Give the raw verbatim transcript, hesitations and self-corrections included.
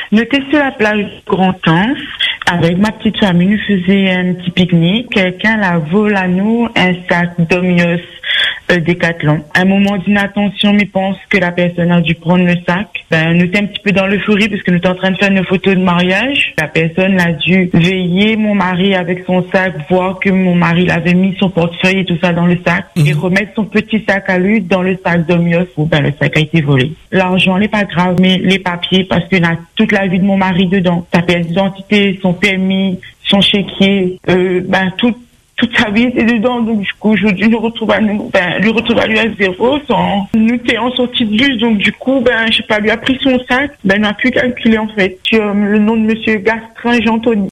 Nous étions sur la plage de Grand-Anse. Avec ma petite famille, nous faisions un petit pique-nique. Quelqu'un l'a volé à nous un sac d'Omios euh, Décathlon. À un moment d'inattention, mais pense que la personne a dû prendre le sac. Ben, nous étions un petit peu dans l'euphorie parce que nous étions en train de faire nos photos de mariage. La personne a dû veiller mon mari avec son sac, voir que mon mari l'avait mis son portefeuille et tout ça dans le sac mmh. et remettre son petit sac à lui dans le sac d'Omios. Où, ben, le sac a été volé. L'argent n'est pas grave, mais les papiers, parce qu'il y a toute la vie de mon mari dedans. Sa pièce d'identité, son permis, son chéquier, euh, ben, tout, toute sa vie était dedans. Donc, du coup, aujourd'hui, nous retrouve à nous, ben, lui retrouve à lui à zéro, sans, nous étions en sortie de bus. Donc, du coup, ben, je sais pas, lui a pris son sac, ben, il n'a plus calculé, en fait, sur le nom de monsieur Gastrin Jean-Tony.